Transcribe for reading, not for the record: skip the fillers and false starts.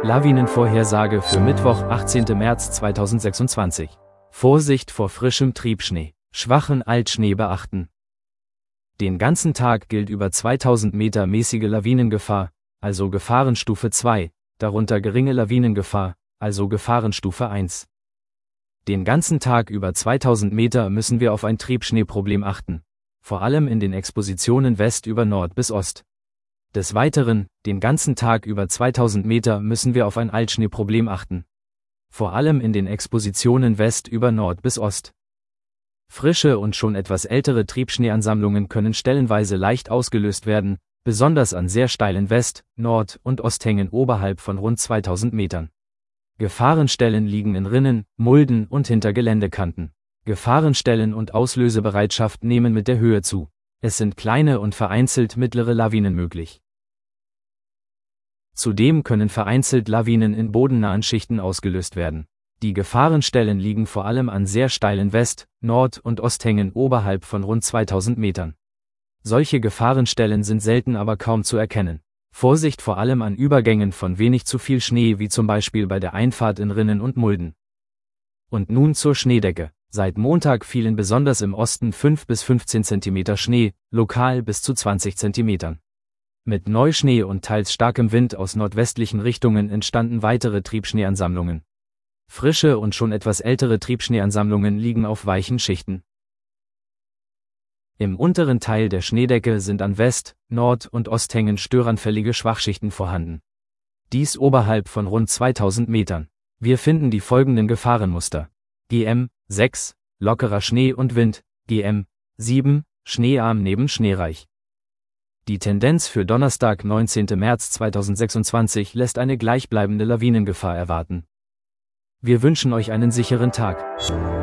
Lawinenvorhersage für Mittwoch, 18. März 2026. Vorsicht vor frischem Triebschnee. Schwachen Altschnee beachten. Den ganzen Tag gilt über 2000 Meter mäßige Lawinengefahr, also Gefahrenstufe 2, darunter geringe Lawinengefahr, also Gefahrenstufe 1. Den ganzen Tag über 2000 Meter müssen wir auf ein Triebschneeproblem achten, vor allem in den Expositionen West über Nord bis Ost. Des Weiteren, den ganzen Tag über 2000 Meter müssen wir auf ein Altschneeproblem achten. Vor allem in den Expositionen West über Nord bis Ost. Frische und schon etwas ältere Triebschneeansammlungen können stellenweise leicht ausgelöst werden, besonders an sehr steilen West-, Nord- und Osthängen oberhalb von rund 2000 Metern. Gefahrenstellen liegen in Rinnen, Mulden und hinter Geländekanten. Gefahrenstellen und Auslösebereitschaft nehmen mit der Höhe zu. Es sind kleine und vereinzelt mittlere Lawinen möglich. Zudem können vereinzelt Lawinen in bodennahen Schichten ausgelöst werden. Die Gefahrenstellen liegen vor allem an sehr steilen West-, Nord- und Osthängen oberhalb von rund 2000 Metern. Solche Gefahrenstellen sind selten aber kaum zu erkennen. Vorsicht vor allem an Übergängen von wenig zu viel Schnee, wie zum Beispiel bei der Einfahrt in Rinnen und Mulden. Und nun zur Schneedecke. Seit Montag fielen besonders im Osten 5 bis 15 cm Schnee, lokal bis zu 20 cm. Mit Neuschnee und teils starkem Wind aus nordwestlichen Richtungen entstanden weitere Triebschneeansammlungen. Frische und schon etwas ältere Triebschneeansammlungen liegen auf weichen Schichten. Im unteren Teil der Schneedecke sind an West-, Nord- und Osthängen störanfällige Schwachschichten vorhanden. Dies oberhalb von rund 2000 Metern. Wir finden die folgenden Gefahrenmuster. GM 6, lockerer Schnee und Wind, GM 7, schneearm neben schneereich. Die Tendenz für Donnerstag, 19. März 2026 lässt eine gleichbleibende Lawinengefahr erwarten. Wir wünschen euch einen sicheren Tag.